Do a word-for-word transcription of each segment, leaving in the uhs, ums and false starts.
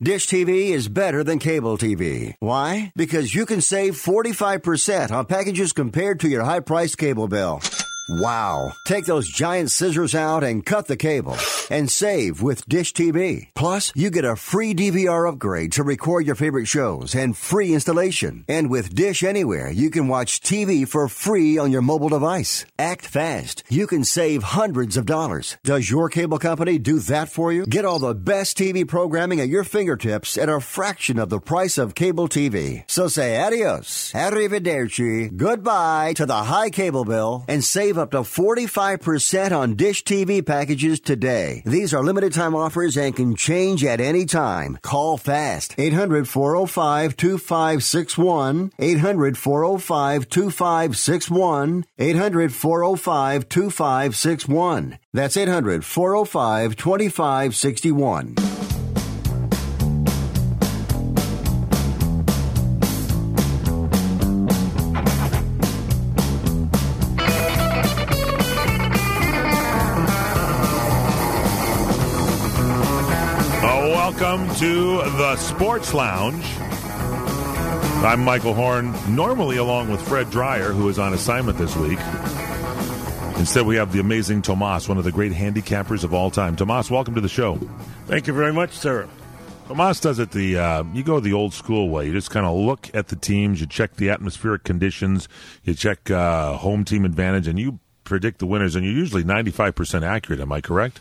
Dish T V is better than cable T V. Why? Because you can save forty-five percent on packages compared to your high-priced cable bill. Wow. Take those giant scissors out and cut the cable and save with Dish T V. Plus, you get a free D V R upgrade to record your favorite shows and free installation. And with Dish Anywhere, you can watch T V for free on your mobile device. Act fast. You can save hundreds of dollars. Does your cable company do that for you? Get all the best T V programming at your fingertips at a fraction of the price of cable T V. So say adios, arrivederci, goodbye to the high cable bill and save up to forty-five percent on Dish T V packages today. These are limited time offers and can change at any time. Call fast. eight hundred, four oh five, two five six one. eight hundred, four oh five, two five six one. eight hundred, four oh five, two five six one. That's eight hundred, four oh five, two five six one. Welcome to the Sports Lounge. I'm Michael Horn, normally along with Fred Dreyer, who is on assignment this week. Instead, we have the amazing Tomas, one of the great handicappers of all time. Tomas, welcome to the show. Thank you very much, sir. Tomas does it the, uh, you go the old school way. You just kind of look at the teams, you check the atmospheric conditions, you check uh, home team advantage, and you predict the winners, and you're usually ninety-five percent accurate. Am I correct?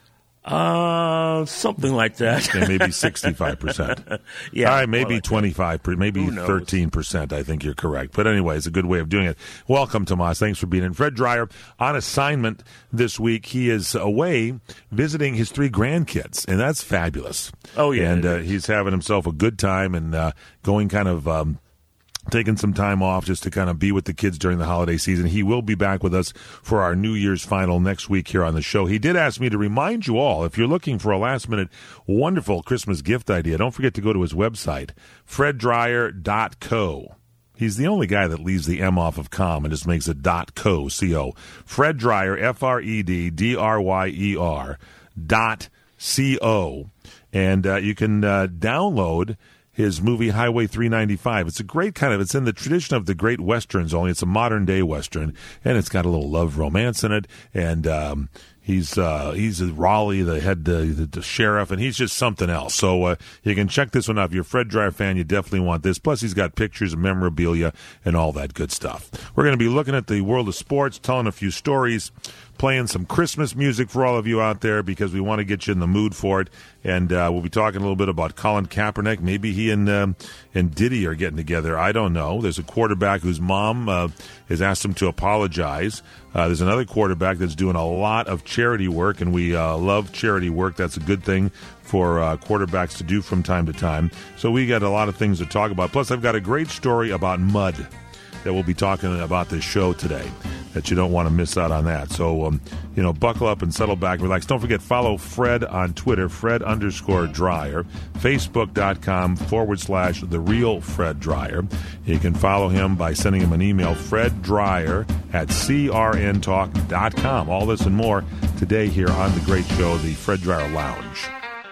Uh, something like that. Okay, maybe sixty-five percent. Yeah. All right, maybe like twenty-five percent, maybe thirteen percent. I think you're correct. But anyway, it's a good way of doing it. Welcome, Tomas. Thanks for being in. Fred Dreyer on assignment this week. He is away visiting his three grandkids, and that's fabulous. Oh, yeah. And uh, he's having himself a good time and uh, going kind of... Um, taking some time off just to kind of be with the kids during the holiday season. He will be back with us for our New Year's final next week here on the show. He did ask me to remind you all, if you're looking for a last-minute wonderful Christmas gift idea, don't forget to go to his website, fred dreyer dot co. He's the only guy that leaves the M off of com and just makes it .co, C O. Fred Dreyer, F R E D D R Y E R, dot C O. And uh, you can uh, download his movie Highway three ninety-five. It's a great kind of, it's in the tradition of the great Westerns, only it's a modern-day Western, and it's got a little love romance in it, and um, he's uh, he's Raleigh, the head the, the, the sheriff, and he's just something else. So uh, you can check this one out. If you're a Fred Dreyer fan, you definitely want this. Plus, he's got pictures and memorabilia and all that good stuff. We're going to be looking at the world of sports, telling a few stories, playing some Christmas music for all of you out there because we want to get you in the mood for it. And uh, we'll be talking a little bit about Colin Kaepernick. Maybe he and um, and Diddy are getting together. I don't know. There's a quarterback whose mom uh, has asked him to apologize. Uh, there's another quarterback that's doing a lot of charity work, and we uh, love charity work. That's a good thing for uh, quarterbacks to do from time to time. So we got a lot of things to talk about. Plus, I've got a great story about mud that we'll be talking about this show today, that you don't want to miss out on that. So, um, you know, buckle up and settle back, relax. Don't forget, follow Fred on Twitter, Fred underscore Dreyer, Facebook.com forward slash The Real Fred Dreyer. You can follow him by sending him an email, Fred Dreyer at C R N talk dot com. All this and more today here on the great show, the Fred Dreyer Lounge.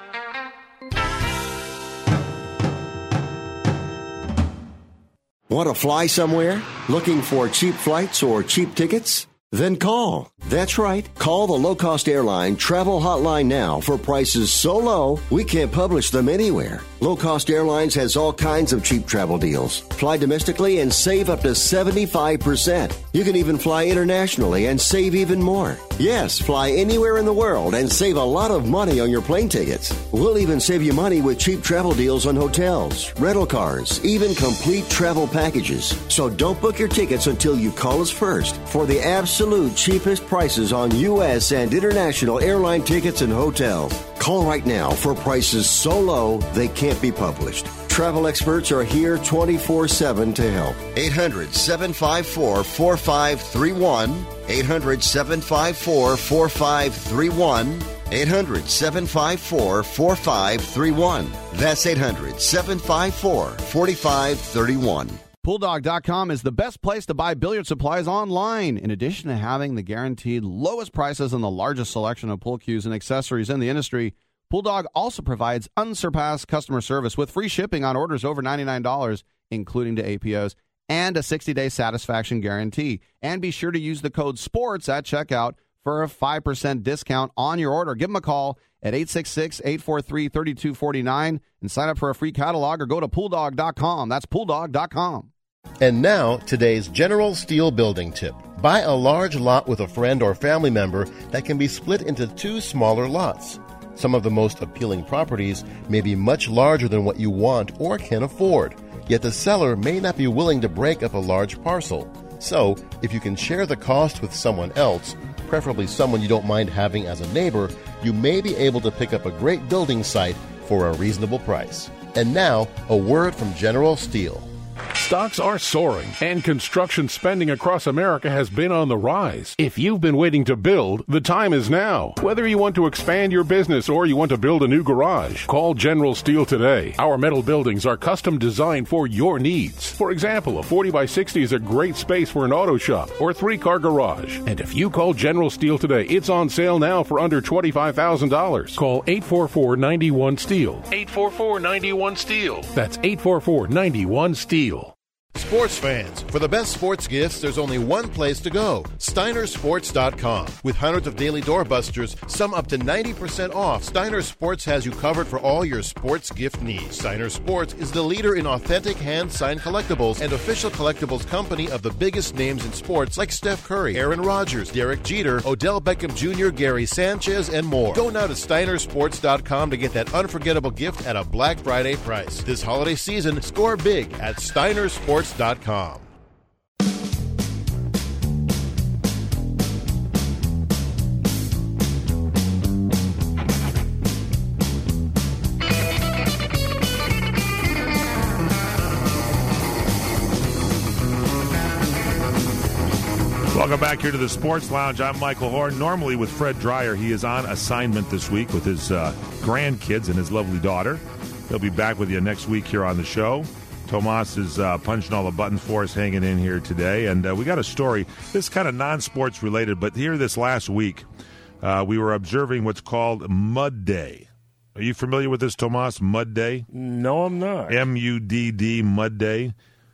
Want to fly somewhere? Looking for cheap flights or cheap tickets? Then call. That's right. Call the low-cost airline travel hotline now for prices so low we can't publish them anywhere. Low Cost Airlines has all kinds of cheap travel deals. Fly domestically and save up to seventy-five percent. You can even fly internationally and save even more. Yes, fly anywhere in the world and save a lot of money on your plane tickets. We'll even save you money with cheap travel deals on hotels, rental cars, even complete travel packages. So don't book your tickets until you call us first for the absolute cheapest prices on U S and international airline tickets and hotels. Call right now for prices so low they can't be published. Travel experts are here twenty-four seven to help. eight hundred, seven five four, four five three one. eight hundred, seven five four, four five three one. eight hundred, seven five four, four five three one. That's eight hundred, seven five four, four five three one. Pool Dog dot com is the best place to buy billiard supplies online. In addition to having the guaranteed lowest prices and the largest selection of pool cues and accessories in the industry, Bulldog also provides unsurpassed customer service with free shipping on orders over ninety-nine dollars, including to A P Os, and a sixty-day satisfaction guarantee. And be sure to use the code SPORTS at checkout for a five percent discount on your order. Give them a call at eight six six, eight four three, three two four nine and sign up for a free catalog or go to pooldog dot com. That's pooldog dot com. And now, today's General Steel building tip. Buy a large lot with a friend or family member that can be split into two smaller lots. Some of the most appealing properties may be much larger than what you want or can afford, yet the seller may not be willing to break up a large parcel. So, if you can share the cost with someone else, preferably someone you don't mind having as a neighbor, you may be able to pick up a great building site for a reasonable price. And now, a word from General Steel. Stocks are soaring, and construction spending across America has been on the rise. If you've been waiting to build, the time is now. Whether you want to expand your business or you want to build a new garage, call General Steel today. Our metal buildings are custom designed for your needs. For example, a forty by sixty is a great space for an auto shop or three-car garage. And if you call General Steel today, it's on sale now for under twenty-five thousand dollars. Call eight four four, nine one, STEEL. eight four four, nine one, STEEL. That's eight four four, nine one, STEEL. Sports fans, for the best sports gifts, there's only one place to go, Steiner Sports dot com. With hundreds of daily doorbusters, some up to ninety percent off, Steiner Sports has you covered for all your sports gift needs. Steiner Sports is the leader in authentic hand-signed collectibles and official collectibles company of the biggest names in sports like Steph Curry, Aaron Rodgers, Derek Jeter, Odell Beckham Junior, Gary Sanchez, and more. Go now to Steiner Sports dot com to get that unforgettable gift at a Black Friday price. This holiday season, score big at Steiner Sports dot com. Welcome back here to the Sports Lounge. I'm Michael Horn. Normally with Fred Dreyer, he is on assignment this week with his uh, grandkids and his lovely daughter. He'll be back with you next week here on the show. Tomas is uh, punching all the buttons for us, hanging in here today. And uh, we got a story. This is kind of non-sports related, but here this last week, uh, we were observing what's called Mud Day. Are you familiar with this, Tomas? Mud Day? No, I'm not. M U D D, Mud Day.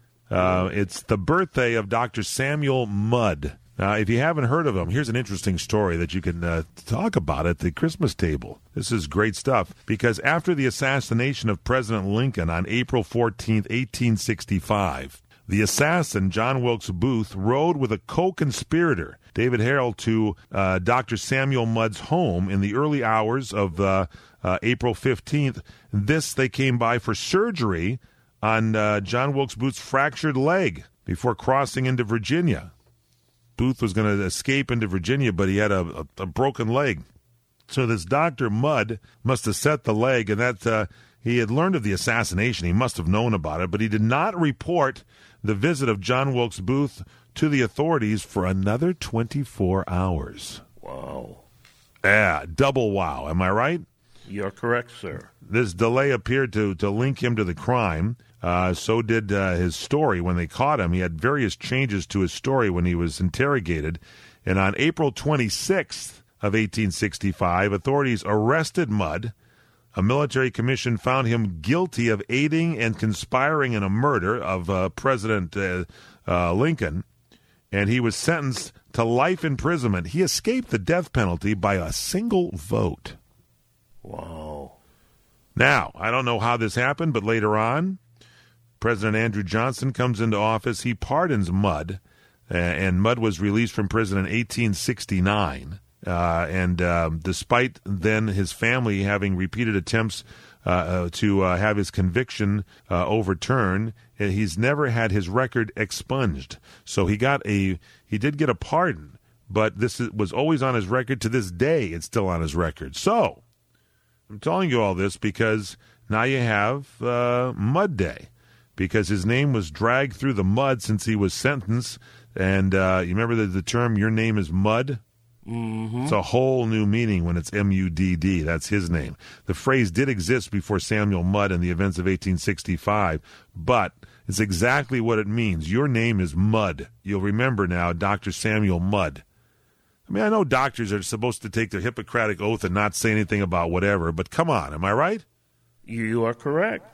Uh, it's the birthday of Doctor Samuel Mudd. Now, if you haven't heard of him, here's an interesting story that you can uh, talk about at the Christmas table. This is great stuff, because after the assassination of President Lincoln on April fourteenth, eighteen sixty-five, the assassin, John Wilkes Booth, rode with a co-conspirator, David Harrell, to uh, Doctor Samuel Mudd's home in the early hours of uh, uh, April fifteenth. This, they came by for surgery on uh, John Wilkes Booth's fractured leg before crossing into Virginia. Booth was going to escape into Virginia, but he had a, a, a broken leg. So this Doctor Mudd must have set the leg, and that uh, he had learned of the assassination. He must have known about it, but he did not report the visit of John Wilkes Booth to the authorities for another twenty-four hours. Wow. Yeah, double wow. Am I right? You're correct, sir. This delay appeared to, to link him to the crime. Uh, so did uh, his story when they caught him. He had various changes to his story when he was interrogated. And on April twenty-sixth of eighteen sixty-five, authorities arrested Mudd. A military commission found him guilty of aiding and conspiring in a murder of uh, President uh, uh, Lincoln. And he was sentenced to life imprisonment. He escaped the death penalty by a single vote. Wow. Now, I don't know how this happened, but later on, President Andrew Johnson comes into office. He pardons Mudd, uh, and Mudd was released from prison in eighteen sixty-nine. Uh, and um, despite then his family having repeated attempts uh, uh, to uh, have his conviction uh, overturned, he's never had his record expunged. So he got a he did get a pardon, but this is, was always on his record. To this day, it's still on his record. So I'm telling you all this because now you have uh, Mud Day, because his name was dragged through the mud since he was sentenced. And uh, you remember the, the term, your name is Mud? Mm-hmm. It's a whole new meaning when it's M U D D. That's his name. The phrase did exist before Samuel Mudd and the events of eighteen sixty-five, but it's exactly what it means. Your name is Mudd. You'll remember now Doctor Samuel Mudd. I mean, I know doctors are supposed to take their Hippocratic oath and not say anything about whatever, but come on, am I right? You are correct.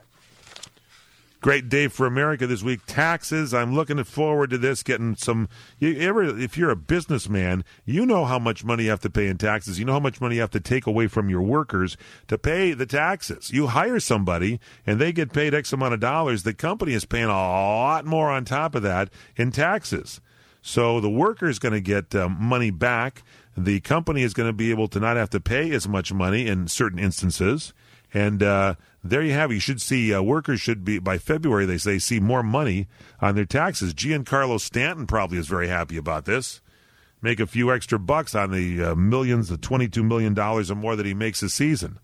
Great day for America this week. Taxes. I'm looking forward to this. Getting some. You ever, if you're a businessman, you know how much money you have to pay in taxes. You know how much money you have to take away from your workers to pay the taxes. You hire somebody and they get paid X amount of dollars. The company is paying a lot more on top of that in taxes. So the worker is going to get um, money back. The company is going to be able to not have to pay as much money in certain instances. And uh, there you have it. You should see uh, workers should be, by February, they say, see more money on their taxes. Giancarlo Stanton probably is very happy about this. Make a few extra bucks on the uh, millions, the twenty-two million dollars or more that he makes a season.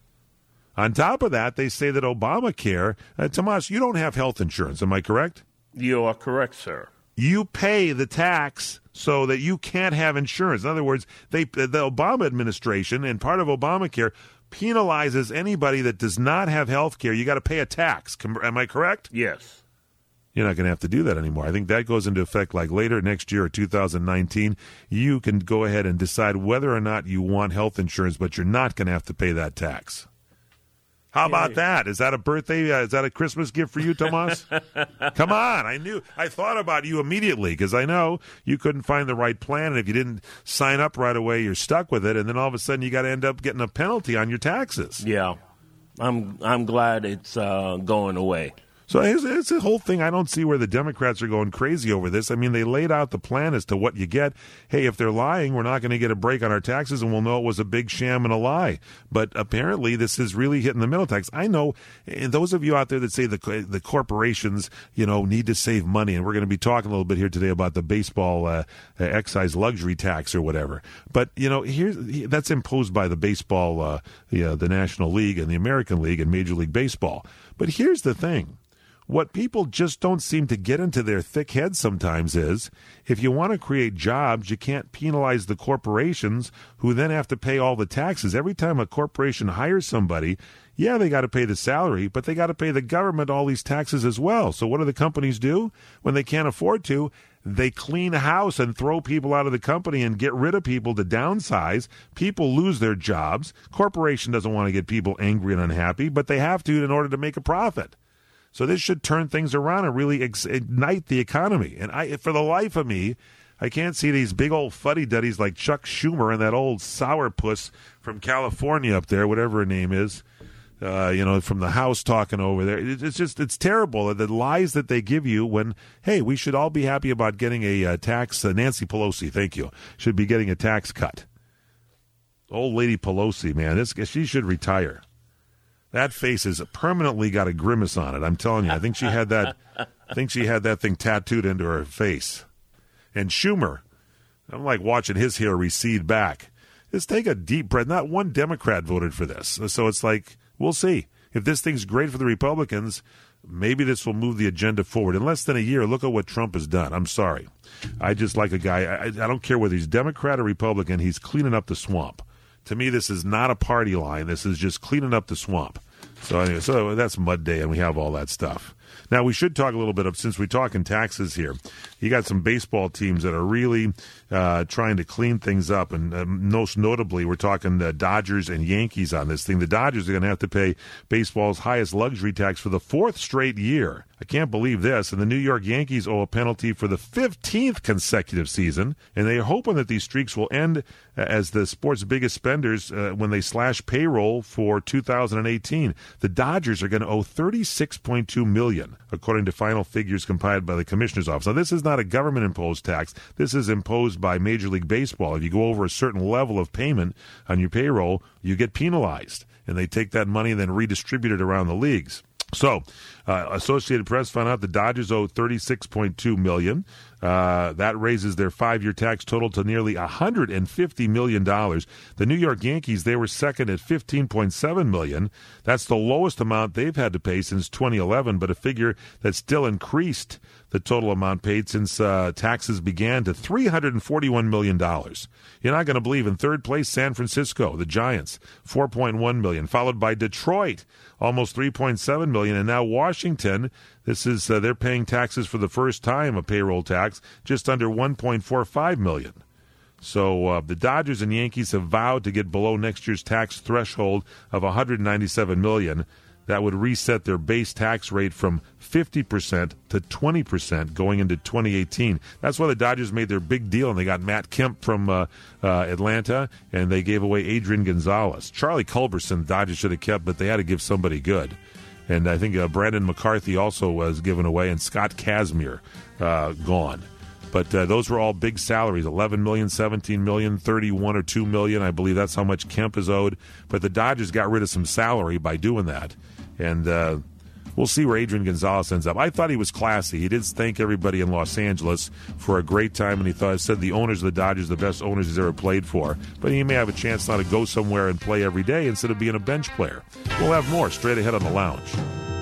On top of that, they say that Obamacare, uh, Tomas, you don't have health insurance, am I correct? You are correct, sir. You pay the tax so that you can't have insurance. In other words, they the Obama administration and part of Obamacare penalizes anybody that does not have health care. You got to pay a tax. Am I correct? Yes. You're not going to have to do that anymore. I think that goes into effect like later next year or two thousand nineteen. You can go ahead and decide whether or not you want health insurance, but you're not going to have to pay that tax. How about that? Is that a birthday? Uh, is that a Christmas gift for you, Tomas? Come on. I knew. I thought about you immediately because I know you couldn't find the right plan. And if you didn't sign up right away, you're stuck with it. And then all of a sudden you got to end up getting a penalty on your taxes. Yeah. I'm I'm glad it's uh, going away. So it's, it's a whole thing. I don't see where the Democrats are going crazy over this. I mean, they laid out the plan as to what you get. Hey, if they're lying, we're not going to get a break on our taxes, and we'll know it was a big sham and a lie. But apparently, this is really hitting the middle tax. I know, and those of you out there that say the the corporations, you know, need to save money, and we're going to be talking a little bit here today about the baseball uh, excise luxury tax or whatever. But you know, here's that's imposed by the baseball, uh, the, uh, the National League and the American League and Major League Baseball. But here's the thing. What people just don't seem to get into their thick heads sometimes is, if you want to create jobs, you can't penalize the corporations who then have to pay all the taxes. Every time a corporation hires somebody, yeah, they got to pay the salary, but they got to pay the government all these taxes as well. So what do the companies do when they can't afford to? They clean house and throw people out of the company and get rid of people to downsize. People lose their jobs. Corporation doesn't want to get people angry and unhappy, but they have to in order to make a profit. So this should turn things around and really ex- ignite the economy. And I, for the life of me, I can't see these big old fuddy-duddies like Chuck Schumer and that old sourpuss from California up there, whatever her name is, uh, you know, from the House talking over there. It, it's just, it's terrible, the lies that they give you when, hey, we should all be happy about getting a uh, tax. Uh, Nancy Pelosi, thank you, should be getting a tax cut. Old lady Pelosi, man, this she should retire. That face has permanently got a grimace on it. I'm telling you. I think she had that. I think she had that thing tattooed into her face. And Schumer, I'm like watching his hair recede back. Just take a deep breath. Not one Democrat voted for this, so it's like we'll see if this thing's great for the Republicans. Maybe this will move the agenda forward. In less than a year, look at what Trump has done. I'm sorry. I just like a guy. I, I don't care whether he's Democrat or Republican. He's cleaning up the swamp. To me, this is not a party line. This is just cleaning up the swamp. So anyway, so that's Mud Day, and we have all that stuff. Now, we should talk a little bit of, since we're talking taxes here, you got some baseball teams that are really uh, trying to clean things up, and uh, most notably, we're talking the Dodgers and Yankees on this thing. The Dodgers are going to have to pay baseball's highest luxury tax for the fourth straight year. I can't believe this. And the New York Yankees owe a penalty for the fifteenth consecutive season, and they are hoping that these streaks will end as the sport's biggest spenders uh, when they slash payroll for two thousand eighteen. The Dodgers are going to owe thirty-six point two million dollars, according to final figures compiled by the Commissioner's Office. Now, this is not a government-imposed tax. This is imposed by Major League Baseball. If you go over a certain level of payment on your payroll, you get penalized, and they take that money and then redistribute it around the leagues. So, uh, Associated Press found out the Dodgers owe thirty-six point two million dollars. Uh, that raises their five-year tax total to nearly one hundred fifty million dollars. The New York Yankees, they were second at fifteen point seven million dollars. That's the lowest amount they've had to pay since twenty eleven, but a figure that still increased the total amount paid since uh, taxes began to three hundred forty-one million dollars. You're not going to believe, in third place, San Francisco, the Giants, four point one million dollars, followed by Detroit, almost three point seven million dollars, and now Washington. This is uh, they're paying taxes for the first time, a payroll tax, just under one point four five million dollars. So uh, the Dodgers and Yankees have vowed to get below next year's tax threshold of one hundred ninety-seven million dollars. That would reset their base tax rate from fifty percent to twenty percent going into twenty eighteen. That's why the Dodgers made their big deal, and they got Matt Kemp from uh, uh, Atlanta, and they gave away Adrian Gonzalez. Charlie Culberson, the Dodgers should have kept, but they had to give somebody good. And I think uh, Brandon McCarthy also was given away, and Scott Kazmir uh, gone. But uh, those were all big salaries, eleven million dollars, seventeen million dollars, thirty-one or two million dollars. I believe that's how much Kemp is owed. But the Dodgers got rid of some salary by doing that. And uh, we'll see where Adrian Gonzalez ends up. I thought he was classy. He did thank everybody in Los Angeles for a great time, and he thought said the owners of the Dodgers are the best owners he's ever played for. But he may have a chance now to go somewhere and play every day instead of being a bench player. We'll have more straight ahead on the Lounge.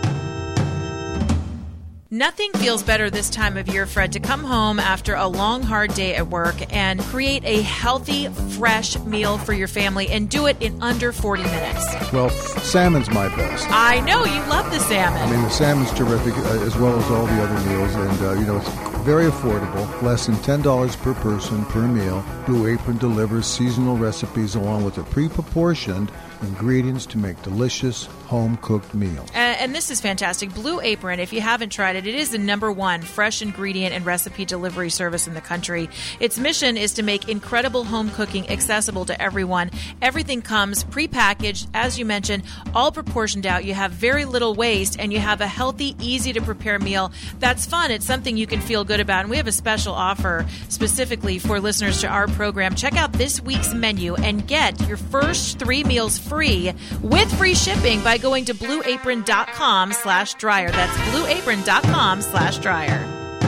Nothing feels better this time of year, Fred, to come home after a long, hard day at work and create a healthy, fresh meal for your family and do it in under forty minutes. Well, salmon's my best. I know. You love the salmon. I mean, the salmon's terrific, uh, as well as all the other meals. And, uh, you know, it's very affordable, less than ten dollars per person per meal. Blue Apron delivers seasonal recipes along with a pre-proportioned ingredients to make delicious home-cooked meals. And, and this is fantastic. Blue Apron, if you haven't tried it, it is the number one fresh ingredient and recipe delivery service in the country. Its mission is to make incredible home cooking accessible to everyone. Everything comes prepackaged, as you mentioned, all proportioned out. You have very little waste, and you have a healthy, easy-to-prepare meal that's fun. It's something you can feel good about. And we have a special offer specifically for listeners to our program. Check out this week's menu and get your first three meals free with free shipping by going to blueapron.com slash dryer. That's blueapron.com slash dryer.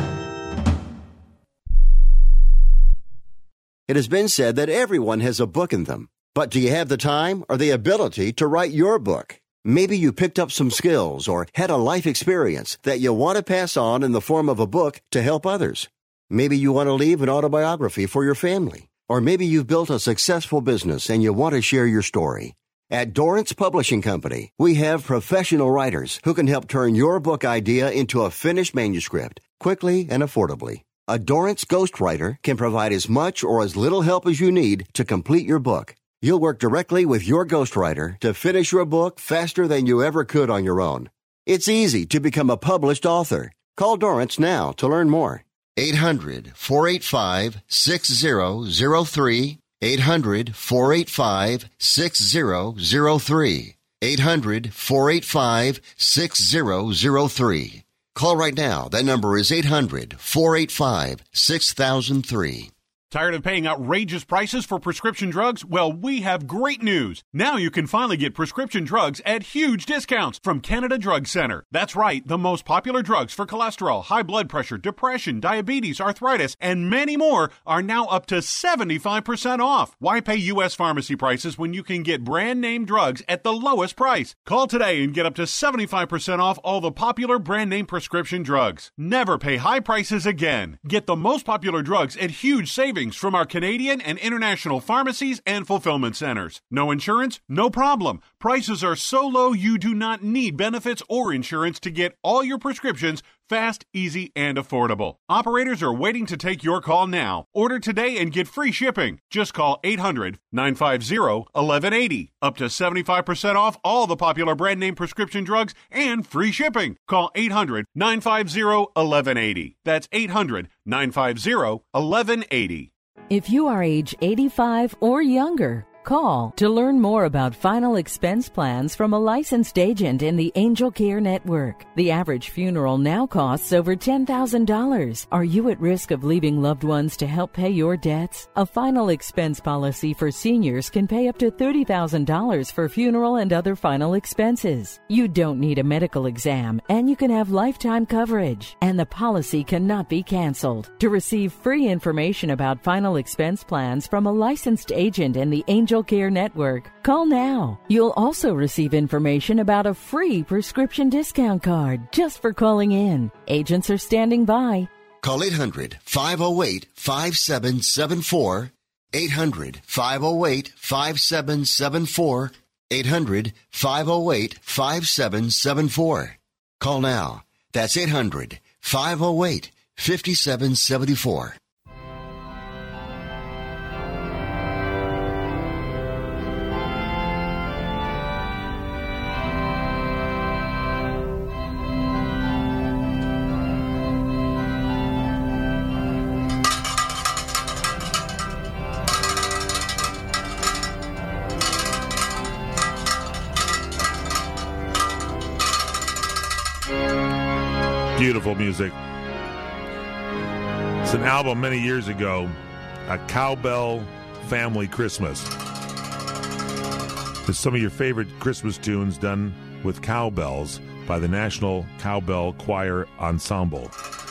It has been said that everyone has a book in them. But do you have the time or the ability to write your book? Maybe you picked up some skills or had a life experience that you want to pass on in the form of a book to help others. Maybe you want to leave an autobiography for your family. Or maybe you've built a successful business and you want to share your story. At Dorrance Publishing Company, we have professional writers who can help turn your book idea into a finished manuscript quickly and affordably. A Dorrance ghostwriter can provide as much or as little help as you need to complete your book. You'll work directly with your ghostwriter to finish your book faster than you ever could on your own. It's easy to become a published author. Call Dorrance now to learn more. eight hundred, four eight five, six zero zero three. eight hundred, four eight five, six zero zero three. eight hundred, four eight five, six zero zero three. Call right now. That number is eight hundred, four eight five, six thousand three. Tired of paying outrageous prices for prescription drugs? Well, we have great news. Now you can finally get prescription drugs at huge discounts from Canada Drug Center. That's right, the most popular drugs for cholesterol, high blood pressure, depression, diabetes, arthritis, and many more are now up to seventy-five percent off. Why pay U S pharmacy prices when you can get brand name drugs at the lowest price? Call today and get up to seventy-five percent off all the popular brand name prescription drugs. Never pay high prices again. Get the most popular drugs at huge savings from our Canadian and international pharmacies and fulfillment centers. No insurance? No problem. Prices are so low you do not need benefits or insurance to get all your prescriptions fast, easy, and affordable. Operators are waiting to take your call now. Order today and get free shipping. Just call eight hundred, nine five zero, one one eight zero. Up to seventy-five percent off all the popular brand name prescription drugs and free shipping. Call eight hundred, nine five zero, one one eight zero. That's eight hundred, nine five zero, one one eight zero. If you are age eighty-five or younger, call to learn more about final expense plans from a licensed agent in the Angel Care Network. The average funeral now costs over ten thousand dollars. Are you at risk of leaving loved ones to help pay your debts? A final expense policy for seniors can pay up to thirty thousand dollars for funeral and other final expenses. You don't need a medical exam, and you can have lifetime coverage, and the policy cannot be canceled. To receive free information about final expense plans from a licensed agent in the Angel Care Network, call now. You'll also receive information about a free prescription discount card just for calling in. Agents are standing by. Call eight hundred, five oh eight, five seven seven four. eight hundred, five oh eight, five seven seven four. eight hundred, five oh eight, five seven seven four. Call now. That's eight hundred, five oh eight, five seven seven four. Beautiful music. It's an album many years ago, A Cowbell Family Christmas. It's some of your favorite Christmas tunes done with cowbells by the National Cowbell Choir Ensemble.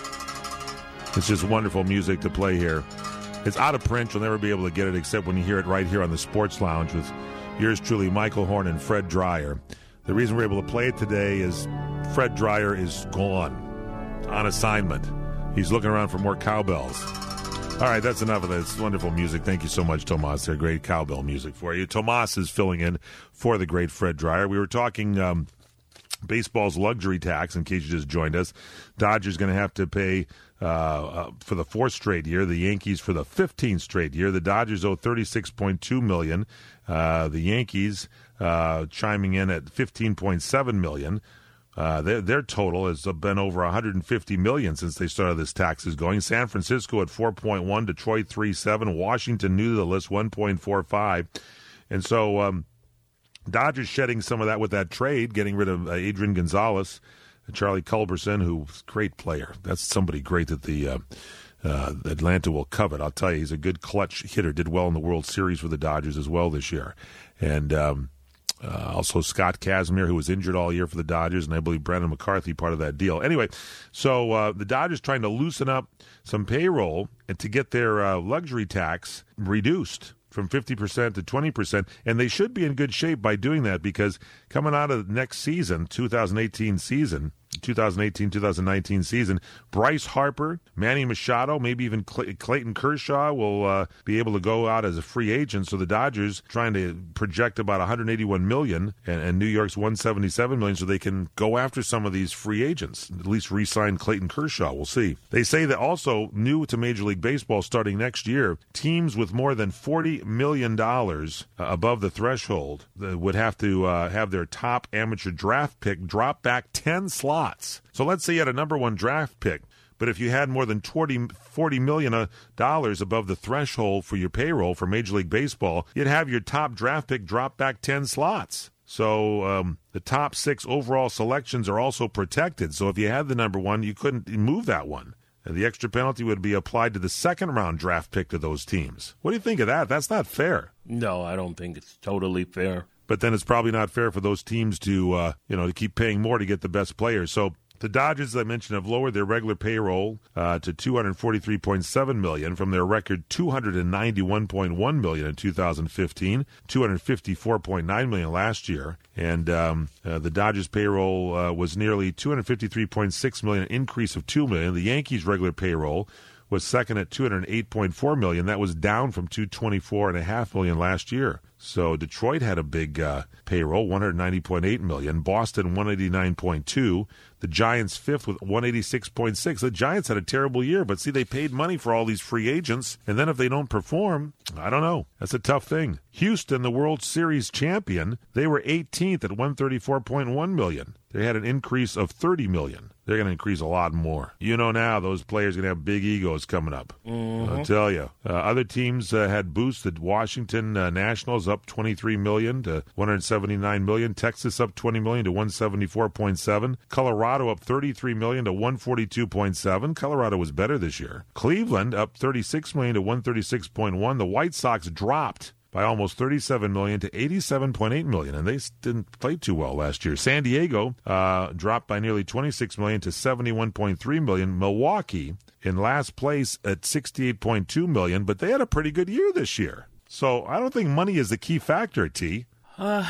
It's just wonderful music to play here. It's out of print. You'll never be able to get it except when you hear it right here on the Sports Lounge with yours truly, Michael Horn and Fred Dreyer. The reason we're able to play it today is Fred Dreyer is gone on assignment. He's looking around for more cowbells. All right, that's enough of this wonderful music. Thank you so much, Tomas. They're great cowbell music for you. Tomas is filling in for the great Fred Dreyer. We were talking um, baseball's luxury tax, in case you just joined us. Dodgers going to have to pay uh, uh, for the fourth straight year. The Yankees for the fifteenth straight year. The Dodgers owe thirty-six point two million dollars. Uh, the Yankees uh, chiming in at fifteen point seven million dollars. Uh, their, their total has been over one hundred fifty million dollars since they started this taxes going. San Francisco at four point one, Detroit three point seven, Washington new to the list one point four five. And so um, Dodgers shedding some of that with that trade, getting rid of uh, Adrian Gonzalez, uh, Charlie Culberson, who's a great player. That's somebody great that the uh, uh, Atlanta will covet. I'll tell you, he's a good clutch hitter, did well in the World Series for the Dodgers as well this year. And um Uh, also, Scott Kazmir, who was injured all year for the Dodgers, and I believe Brandon McCarthy, part of that deal. Anyway, so uh, the Dodgers trying to loosen up some payroll and to get their uh, luxury tax reduced from fifty percent to twenty percent, and they should be in good shape by doing that because coming out of next season, twenty eighteen season, twenty eighteen twenty nineteen season, Bryce Harper, Manny Machado, maybe even Clay- Clayton Kershaw will uh, be able to go out as a free agent. So the Dodgers trying to project about one hundred eighty-one million dollars and, and New York's one hundred seventy-seven million dollars so they can go after some of these free agents, at least re-sign Clayton Kershaw. We'll see. They say that also new to Major League Baseball starting next year, teams with more than forty million dollars uh, above the threshold uh, would have to uh, have their top amateur draft pick drop back ten slots. So let's say you had a number one draft pick, but if you had more than forty million dollars above the threshold for your payroll for Major League Baseball, you'd have your top draft pick drop back ten slots. So um, the top six overall selections are also protected. So if you had the number one, you couldn't move that one. And the extra penalty would be applied to the second round draft pick to those teams. What do you think of that? That's not fair. No, I don't think it's totally fair. But then it's probably not fair for those teams to, uh, you know, to keep paying more to get the best players. So the Dodgers, as I mentioned, have lowered their regular payroll uh, to two hundred forty-three point seven million dollars from their record two hundred ninety-one point one million dollars in two thousand fifteen, two hundred fifty-four point nine million dollars last year. And um, uh, the Dodgers' payroll uh, was nearly two hundred fifty-three point six million dollars, an increase of two million dollars. The Yankees' regular payroll was second at two hundred eight point four million dollars. That was down from two hundred twenty-four point five million dollars last year. So Detroit had a big uh, payroll, one hundred ninety point eight million dollars. Boston, one hundred eighty-nine point two. The Giants fifth with one hundred eighty-six point six. The Giants had a terrible year, but see, they paid money for all these free agents, and then if they don't perform, I don't know. That's a tough thing. Houston, the World Series champion, they were eighteenth at one hundred thirty-four point one million dollars. They had an increase of thirty million dollars. They're going to increase a lot more. You know now those players are going to have big egos coming up. Mm-hmm. I'll tell you. Uh, other teams uh, had boosts. The Washington uh, Nationals up twenty-three million dollars to one hundred seventy-nine million dollars. Texas up twenty million dollars to one hundred seventy-four point seven. Colorado up thirty-three million dollars to one hundred forty-two point seven. Colorado was better this year. Cleveland up thirty-six million dollars to one hundred thirty-six point one. The White Sox dropped by almost thirty-seven million dollars to eighty-seven point eight million dollars, and they didn't play too well last year. San Diego uh, dropped by nearly twenty-six million dollars to seventy-one point three million dollars. Milwaukee in last place at sixty-eight point two million dollars, but they had a pretty good year this year. So I don't think money is the key factor, T. Uh,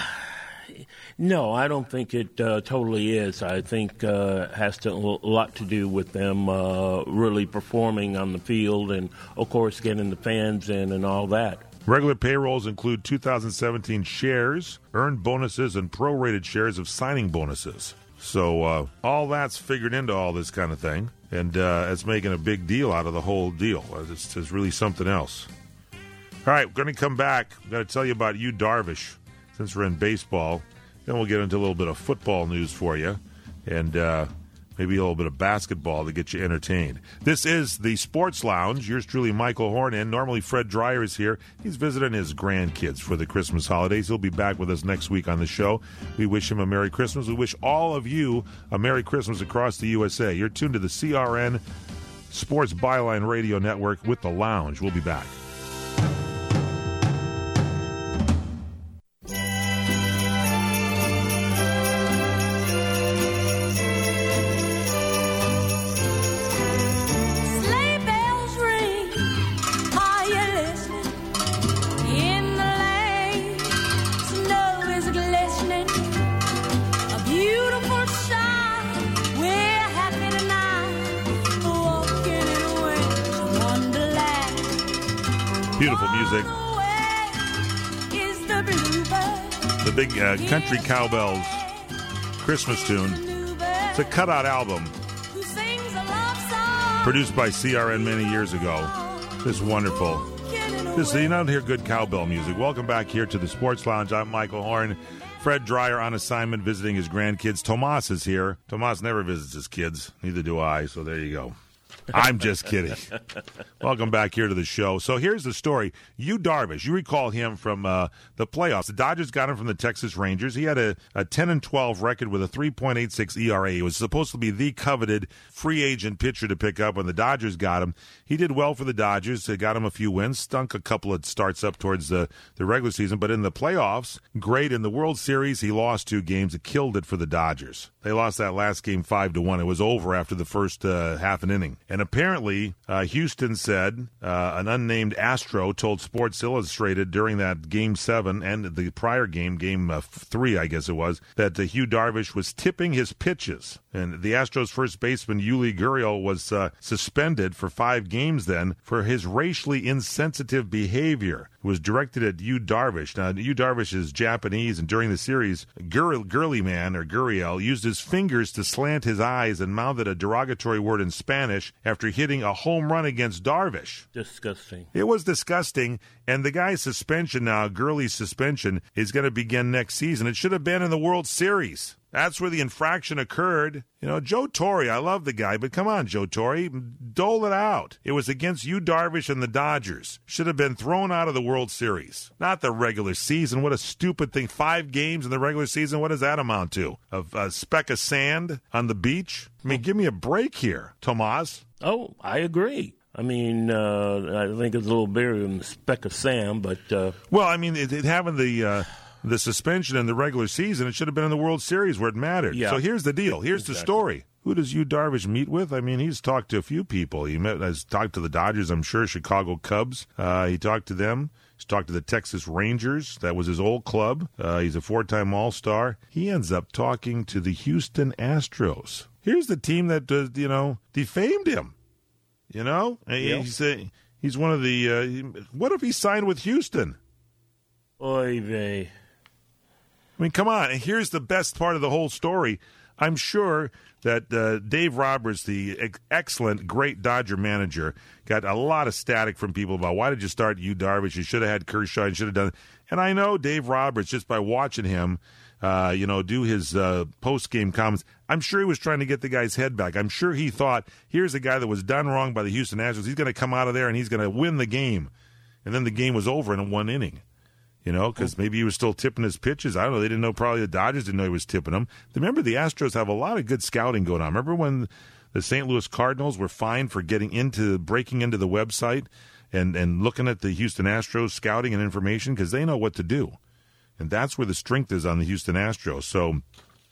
no, I don't think it uh, totally is. I think uh, it has to, a lot to do with them uh, really performing on the field and, of course, getting the fans in and all that. Regular payrolls include two thousand seventeen shares, earned bonuses, and prorated shares of signing bonuses. So uh, all that's figured into all this kind of thing, and uh, it's making a big deal out of the whole deal. It's, it's really something else. All right, we're going to come back. I've got to tell you about Yu Darvish, since we're in baseball. Then we'll get into a little bit of football news for you. And uh, maybe a little bit of basketball to get you entertained. This is the Sports Lounge. Yours truly, Michael Horn. Normally, Fred Dreyer is here. He's visiting his grandkids for the Christmas holidays. He'll be back with us next week on the show. We wish him a Merry Christmas. We wish all of you a Merry Christmas across the U S A. You're tuned to the C R N Sports Byline Radio Network with The Lounge. We'll be back. Beautiful music. The big uh, country cowbells Christmas tune. It's a cutout album produced by C R N many years ago. Just wonderful. Just, you don't hear good cowbell music. Welcome back here to the Sports Lounge. I'm Michael Horn. Fred Dreyer on assignment visiting his grandkids. Tomas is here. Tomas never visits his kids. Neither do I, so there you go. I'm just kidding. Welcome back here to the show. So here's the story. Yu Darvish, you recall him from uh, the playoffs. The Dodgers got him from the Texas Rangers. He had a, a ten and twelve record with a three point eight six E R A. He was supposed to be the coveted free agent pitcher to pick up when the Dodgers got him. He did well for the Dodgers. They got him a few wins, stunk a couple of starts up towards the, the regular season. But in the playoffs, great. In the World Series, he lost two games. It killed it for the Dodgers. They lost that last game five to one. It was over after the first uh, half an inning. And apparently, uh, Houston said, uh, an unnamed Astro told Sports Illustrated during that Game seven and the prior game, Game uh, three, I guess it was, that uh, Yu Darvish was tipping his pitches. And the Astros' first baseman, Yuli Gurriel, was uh, suspended for five games then for his racially insensitive behavior. It was directed at Yu Darvish. Now, Yu Darvish is Japanese, and during the series, Gur- Gurley Man, or Gurriel, used his fingers to slant his eyes and mouthed a derogatory word in Spanish after hitting a home run against Darvish. Disgusting. It was disgusting, and the guy's suspension now, Gurley's suspension, is going to begin next season. It should have been in the World Series. That's where the infraction occurred. You know, Joe Torre, I love the guy, but come on, Joe Torre, dole it out. It was against Yu Darvish and the Dodgers. Should have been thrown out of the World Series. Not the regular season. What a stupid thing. Five games in the regular season, what does that amount to? A, a speck of sand on the beach? I mean, give me a break here, Tomas. Oh, I agree. I mean, uh, I think it's a little bigger than the speck of sand, but... Uh... Well, I mean, it, it having the... Uh, The suspension in the regular season, it should have been in the World Series where it mattered. Yeah. So here's the deal. Here's exactly. the story. Who does Yu Darvish meet with? I mean, he's talked to a few people. He met, has talked to the Dodgers, I'm sure, Chicago Cubs. Uh, he talked to them. He's talked to the Texas Rangers. That was his old club. Uh, he's a four-time All-Star. He ends up talking to the Houston Astros. Here's the team that, uh, you know, defamed him. You know? Yep. He's, uh, he's one of the... Uh, what if he signed with Houston? Oy vey. I mean, come on. And here's the best part of the whole story. I'm sure that uh, Dave Roberts, the ex- excellent, great Dodger manager, got a lot of static from people about why did you start Yu Darvish? You should have had Kershaw. You should have done it. And I know Dave Roberts, just by watching him, uh, you know, do his uh, post-game comments, I'm sure he was trying to get the guy's head back. I'm sure he thought, here's a guy that was done wrong by the Houston Astros. He's going to come out of there and he's going to win the game. And then the game was over in one inning. You know, because maybe he was still tipping his pitches. I don't know. They didn't know. Probably the Dodgers didn't know he was tipping them. Remember, the Astros have a lot of good scouting going on. Remember when the Saint Louis Cardinals were fined for getting into, breaking into the website and, and looking at the Houston Astros scouting and information because they know what to do. And that's where the strength is on the Houston Astros. So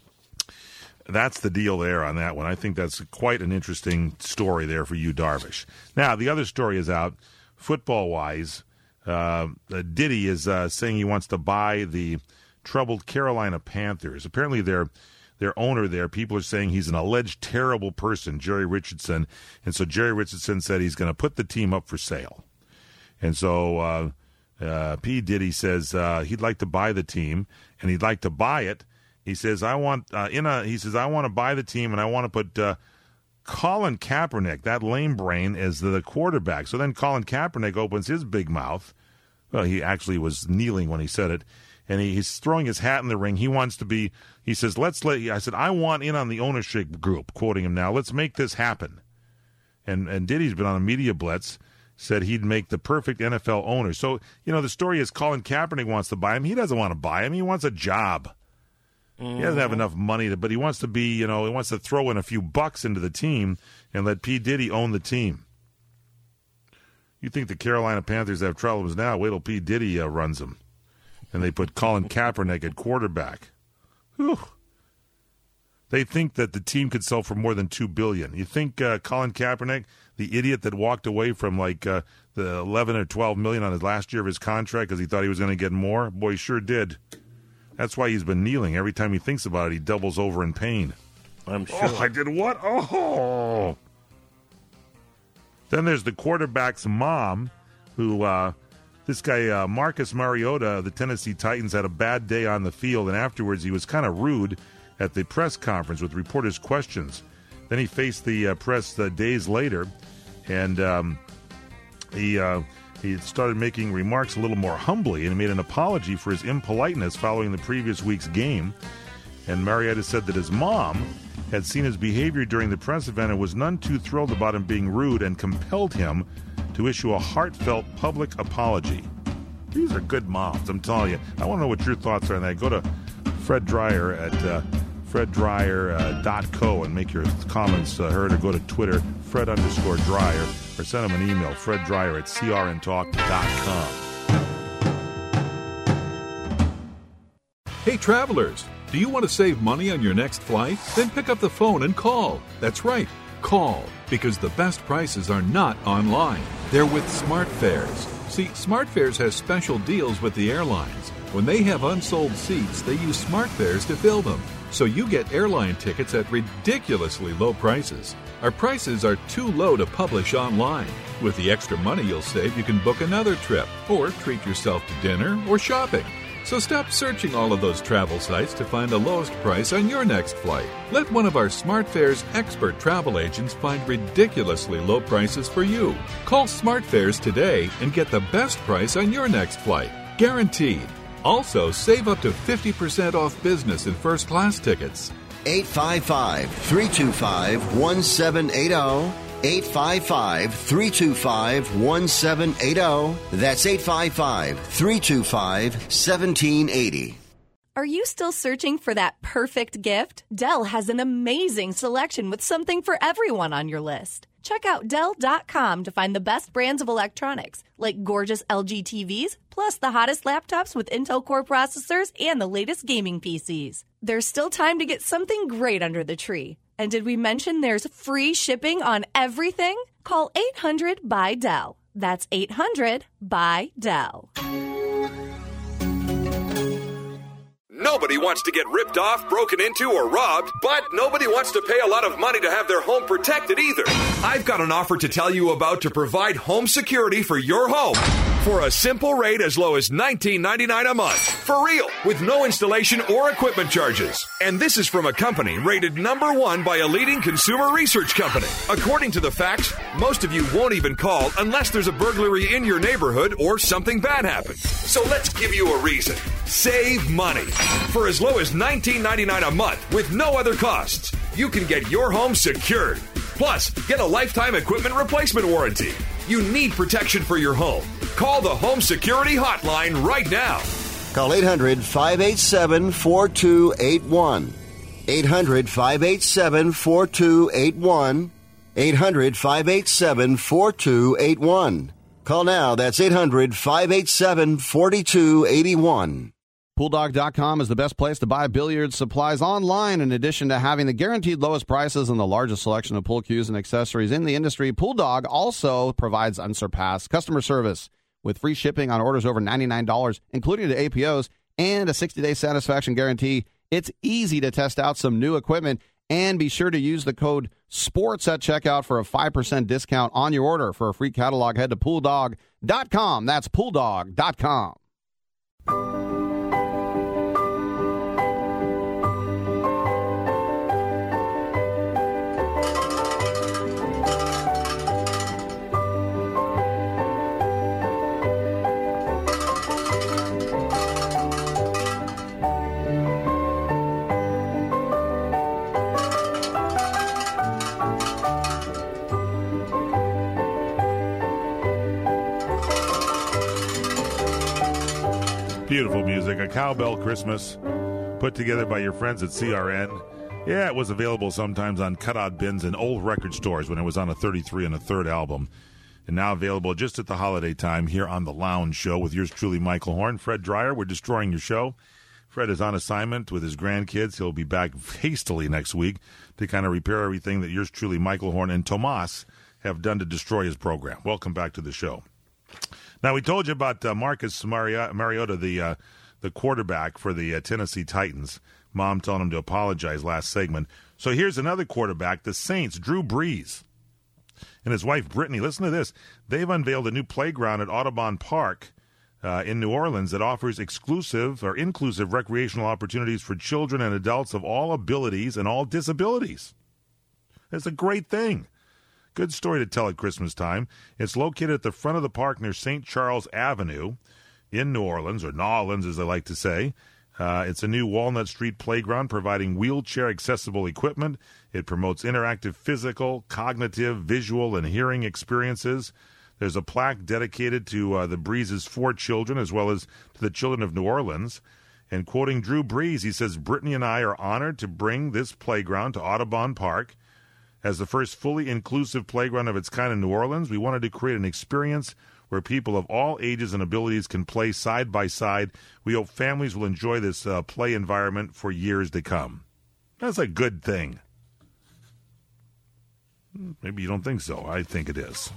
that's the deal there on that one. I think that's quite an interesting story there for Yu Darvish. Now, the other story is out, football-wise. Uh, Diddy is uh, saying he wants to buy the troubled Carolina Panthers. Apparently, their their owner there, people are saying he's an alleged terrible person, Jerry Richardson. And so Jerry Richardson said he's going to put the team up for sale. And so uh, uh, P. Diddy says uh, he'd like to buy the team, and he'd like to buy it. He says I want uh, in a. He says I want to buy the team, and I want to put. Uh, Colin Kaepernick, that lame brain, as the quarterback. So then Colin Kaepernick opens his big mouth. Well, he actually was kneeling when he said it. and he, he's throwing his hat in the ring. He wants to be, he says, let's let, I said, I want in on the ownership group, quoting him now. Let's make this happen. And, and Diddy's been on a media blitz, said he'd make the perfect N F L owner. So, you know, the story is Colin Kaepernick wants to buy him. He doesn't want to buy him. He wants a job. Mm-hmm. He doesn't have enough money, to, but he wants to be, you know, he wants to throw in a few bucks into the team and let P. Diddy own the team. You think the Carolina Panthers have troubles now? Wait till P. Diddy uh, runs them. And they put Colin Kaepernick at quarterback. Whew. They think that the team could sell for more than two billion dollars. You think uh, Colin Kaepernick, the idiot that walked away from like uh, the eleven or twelve million dollars on his last year of his contract because he thought he was going to get more? Boy, he sure did. That's why he's been kneeling. Every time he thinks about it, he doubles over in pain. I'm sure. Oh, I did what? Oh. Then there's the quarterback's mom, who, uh, this guy, uh, Marcus Mariota, the Tennessee Titans, had a bad day on the field, and afterwards he was kind of rude at the press conference with reporters' questions. Then he faced the uh, press uh, days later, and um, he uh, he started making remarks a little more humbly, and he made an apology for his impoliteness following the previous week's game. And Mariota said that his mom had seen his behavior during the press event and was none too thrilled about him being rude and compelled him to issue a heartfelt public apology. These are good moms, I'm telling you. I want to know what your thoughts are on that. Go to Fred Dreyer at uh, fred dreyer dot co and make your comments uh, heard, or go to Twitter, Fred underscore Dreyer, or send him an email, fred dreyer at c r n talk dot com. Hey, travelers, do you want to save money on your next flight? Then pick up the phone and call. That's right, call, because the best prices are not online. They're with SmartFares. See, SmartFares has special deals with the airlines. When they have unsold seats, they use SmartFares to fill them. So you get airline tickets at ridiculously low prices. Our prices are too low to publish online. With the extra money you'll save, you can book another trip, or treat yourself to dinner or shopping. So stop searching all of those travel sites to find the lowest price on your next flight. Let one of our SmartFares expert travel agents find ridiculously low prices for you. Call SmartFares today and get the best price on your next flight. Guaranteed. Also, save up to fifty percent off business and first class tickets. eight five five, three two five, one seven eight zero. eight five five, three two five, one seven eight zero. That's eight five five, three two five, one seven eight zero. Are you still searching for that perfect gift? Dell has an amazing selection with something for everyone on your list. Check out Dell dot com to find the best brands of electronics, like gorgeous L G T Vs, plus the hottest laptops with Intel Core processors and the latest gaming P Cs. There's still time to get something great under the tree. And did we mention there's free shipping on everything? Call eight hundred B Y Dell. That's eight hundred B Y Dell. Nobody wants to get ripped off, broken into, or robbed, but nobody wants to pay a lot of money to have their home protected either. I've got an offer to tell you about to provide home security for your home for a simple rate as low as nineteen ninety-nine dollars a month. For real, with no installation or equipment charges. And this is from a company rated number one by a leading consumer research company. According to the facts, most of you won't even call unless there's a burglary in your neighborhood or something bad happens. So let's give you a reason. Save money. For as low as nineteen ninety-nine dollars a month with no other costs, you can get your home secured. Plus, get a lifetime equipment replacement warranty. You need protection for your home. Call the Home Security Hotline right now. Call eight hundred, five eight seven, four two eight one. eight hundred, five eight seven, four two eight one. eight hundred, five eight seven, four two eight one. Call now. That's eight hundred, five eight seven, four two eight one. Pool Dog dot com is the best place to buy billiard supplies online. In addition to having the guaranteed lowest prices and the largest selection of pool cues and accessories in the industry, Pooldog also provides unsurpassed customer service with free shipping on orders over ninety-nine dollars, including the A P Os, and a sixty-day satisfaction guarantee. It's easy to test out some new equipment, and be sure to use the code SPORTS at checkout for a five percent discount on your order. For a free catalog, head to Pool Dog dot com. That's Pool Dog dot com. Beautiful music. A Cowbell Christmas put together by your friends at C R N. Yeah, it was available sometimes on cutout bins in old record stores when it was on a thirty-three and a third album. And now available just at the holiday time here on The Lounge Show with yours truly, Michael Horn. Fred Dreyer, we're destroying your show. Fred is on assignment with his grandkids. He'll be back hastily next week to kind of repair everything that yours truly, Michael Horn, and Tomas have done to destroy his program. Welcome back to the show. Now, we told you about uh, Marcus Mari- Mariota, the uh, the quarterback for the uh, Tennessee Titans. Mom telling him to apologize last segment. So here's another quarterback, the Saints, Drew Brees, and his wife, Brittany. Listen to this. They've unveiled a new playground at Audubon Park uh, in New Orleans that offers exclusive or inclusive recreational opportunities for children and adults of all abilities and all disabilities. It's a great thing. Good story to tell at Christmas time. It's located at the front of the park near Saint Charles Avenue in New Orleans, or Nawlins as they like to say. Uh, it's a new Walnut Street playground providing wheelchair-accessible equipment. It promotes interactive physical, cognitive, visual, and hearing experiences. There's a plaque dedicated to uh, the Brees' four children as well as to the children of New Orleans. And quoting Drew Brees, he says, Brittany and I are honored to bring this playground to Audubon Park. As the first fully inclusive playground of its kind in New Orleans, we wanted to create an experience where people of all ages and abilities can play side by side. We hope families will enjoy this uh, play environment for years to come. That's a good thing. Maybe you don't think so. I think it is.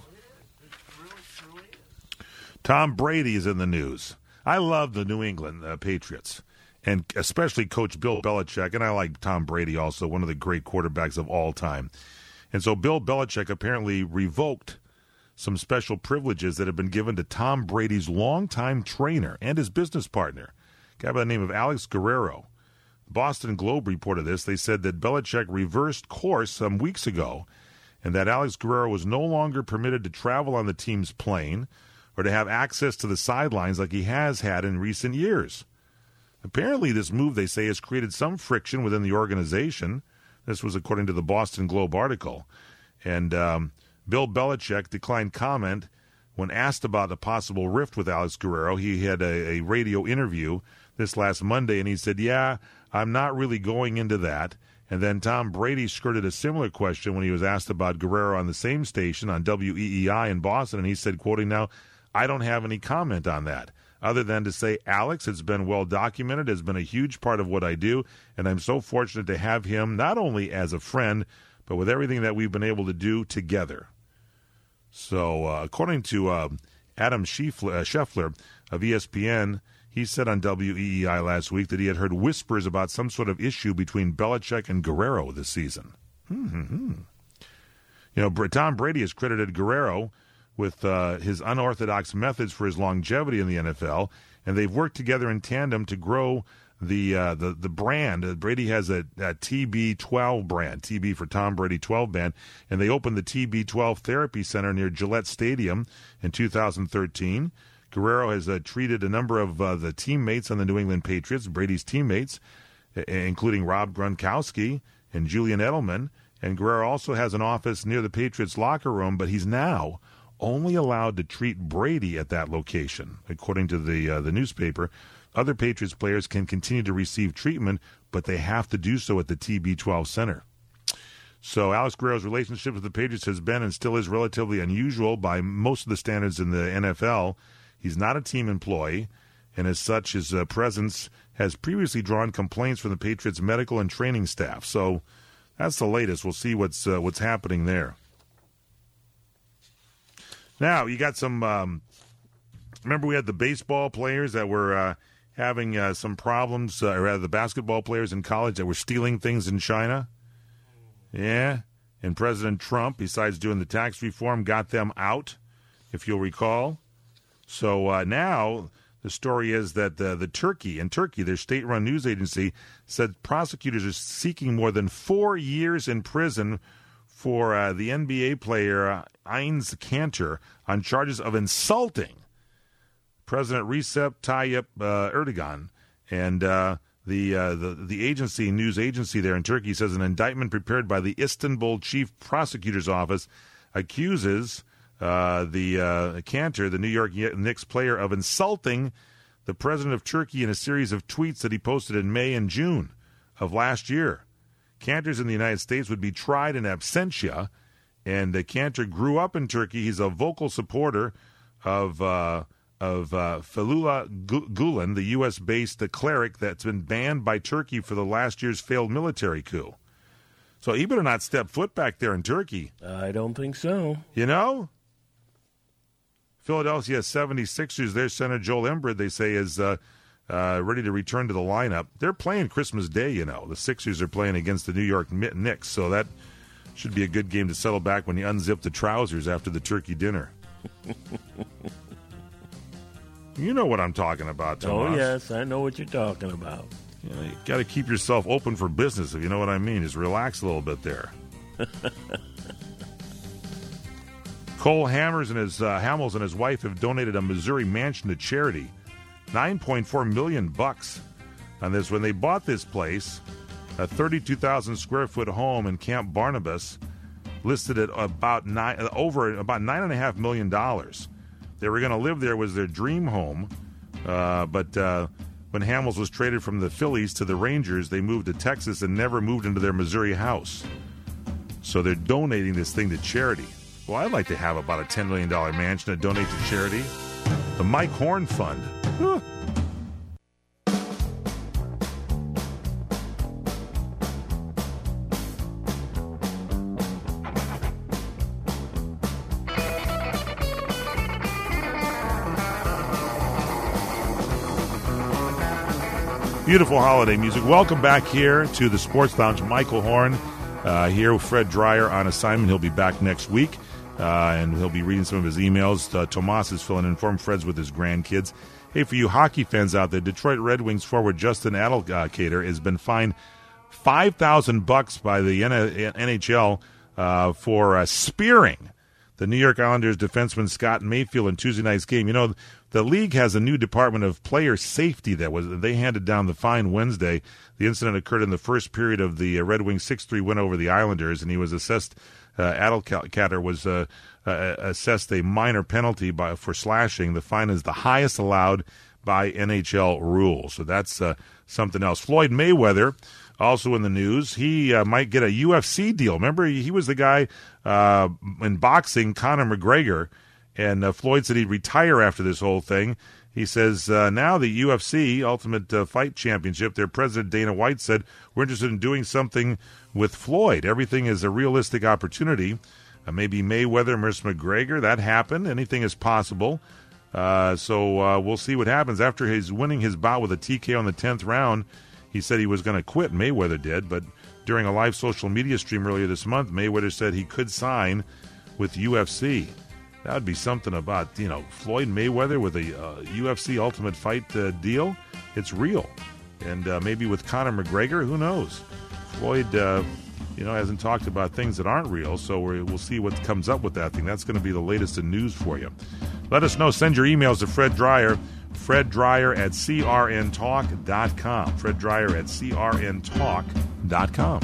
Tom Brady is in the news. I love the New England uh, Patriots, and especially Coach Bill Belichick, and I like Tom Brady also, one of the great quarterbacks of all time. And so Bill Belichick apparently revoked some special privileges that have been given to Tom Brady's longtime trainer and his business partner, a guy by the name of Alex Guerrero. Boston Globe reported this. They said that Belichick reversed course some weeks ago and that Alex Guerrero was no longer permitted to travel on the team's plane or to have access to the sidelines like he has had in recent years. Apparently, this move, they say, has created some friction within the organization. This was according to the Boston Globe article. And um, Bill Belichick declined comment when asked about a possible rift with Alex Guerrero. He had a, a radio interview this last Monday, and he said, yeah, I'm not really going into that. And then Tom Brady skirted a similar question when he was asked about Guerrero on the same station on W E E I in Boston, and he said, quoting now, I don't have any comment on that, other than to say, Alex, it's been well documented, has been a huge part of what I do, and I'm so fortunate to have him not only as a friend, but with everything that we've been able to do together. So, uh, according to uh, Adam Scheffler, uh, Scheffler of E S P N, he said on W E E I last week that he had heard whispers about some sort of issue between Belichick and Guerrero this season. Mm-hmm. You know, Tom Brady has credited Guerrero with uh, his unorthodox methods for his longevity in the N F L, and they've worked together in tandem to grow the uh, the the brand. Uh, Brady has a, a T B twelve brand, T B for Tom Brady twelve band, and they opened the T B twelve Therapy Center near Gillette Stadium in two thousand thirteen. Guerrero has uh, treated a number of uh, the teammates on the New England Patriots, Brady's teammates, uh, including Rob Gronkowski and Julian Edelman. And Guerrero also has an office near the Patriots locker room, but he's now only allowed to treat Brady at that location, according to the uh, the newspaper. Other Patriots players can continue to receive treatment, but they have to do so at the T B twelve Center. So Alex Guerrero's relationship with the Patriots has been and still is relatively unusual by most of the standards in the N F L. He's not a team employee, and as such, his uh, presence has previously drawn complaints from the Patriots' medical and training staff. So that's the latest. We'll see what's uh, what's happening there. Now, you got some, um, remember we had the baseball players that were uh, having uh, some problems, uh, or rather the basketball players in college that were stealing things in China? Yeah. And President Trump, besides doing the tax reform, got them out, if you'll recall. So uh, now the story is that the, the Turkey, in Turkey, their state-run news agency, said prosecutors are seeking more than four years in prison for uh, the N B A player uh, Enes Kanter on charges of insulting President Recep Tayyip uh, Erdogan. And uh, the, uh, the the agency, news agency there in Turkey, says an indictment prepared by the Istanbul Chief Prosecutor's Office accuses uh, the uh, Kanter, the New York Knicks player, of insulting the president of Turkey in a series of tweets that he posted in May and June of last year. Cantor's in the United States would be tried in absentia, and uh, Cantor grew up in Turkey. He's a vocal supporter of uh, of uh, Fethullah Gulen, the U S-based uh, cleric that's been banned by Turkey for the last year's failed military coup. So he better not step foot back there in Turkey. I don't think so. You know? Philadelphia seventy-sixers, their center Joel Embiid, they say, is uh, uh, ready to return to the lineup. They're playing Christmas Day, you know. The Sixers are playing against the New York Knicks, so that should be a good game to settle back when you unzip the trousers after the turkey dinner. You know what I'm talking about, Tomas. Oh, yes, I know what you're talking about. You know, you got to keep yourself open for business, if you know what I mean. Just relax a little bit there. Cole Hammers and his uh, Hamels and his wife have donated a Missouri mansion to charity. nine point four million bucks on this. When they bought this place, a thirty-two thousand square foot home in Camp Barnabas, listed at about nine, over about nine and a half million dollars. They were going to live there, was their dream home, uh, but uh, when Hamels was traded from the Phillies to the Rangers, they moved to Texas and never moved into their Missouri house. So they're donating this thing to charity. Well, I'd like to have about a ten million dollars mansion to donate to charity. The Mike Horn Fund. Huh. Beautiful holiday music. Welcome back here to the Sports Lounge. Michael Horn uh, here with Fred Dreyer on assignment. He'll be back next week, uh, and he'll be reading some of his emails. Uh, Tomas is filling in for him. Fred's with his grandkids. Hey, for you hockey fans out there, Detroit Red Wings forward Justin Advocator has been fined five thousand bucks by the N H L uh, for uh, spearing the New York Islanders defenseman Scott Mayfield in Tuesday night's game. You know, the league has a new Department of Player Safety that was they handed down the fine Wednesday. The incident occurred in the first period of the Red Wings six three win over the Islanders, and he was assessed. Uh, Advocator was uh, uh, assessed a minor penalty by for slashing. The fine is the highest allowed by N H L rules, so that's uh, something else. Floyd Mayweather, also in the news, he uh, might get a U F C deal. Remember, he was the guy uh, in boxing, Conor McGregor. And uh, Floyd said he'd retire after this whole thing. He says uh, now the U F C, Ultimate uh, Fight Championship, their president Dana White said, we're interested in doing something with Floyd. Everything is a realistic opportunity. Uh, maybe Mayweather versus McGregor, that happened. Anything is possible. Uh, so uh, we'll see what happens. After his winning his bout with a T K O in the tenth round, he said he was going to quit. Mayweather did. But during a live social media stream earlier this month, Mayweather said he could sign with U F C. That would be something about, you know, Floyd Mayweather with a uh, U F C Ultimate Fight uh, deal. It's real. And uh, maybe with Conor McGregor, who knows? Floyd, uh, you know, hasn't talked about things that aren't real, so we're, we'll see what comes up with that thing. That's going to be the latest in news for you. Let us know. Send your emails to Fred Dreyer, Fred Dreyer at C R N talk dot com. Fred Dreyer at C R N talk dot com.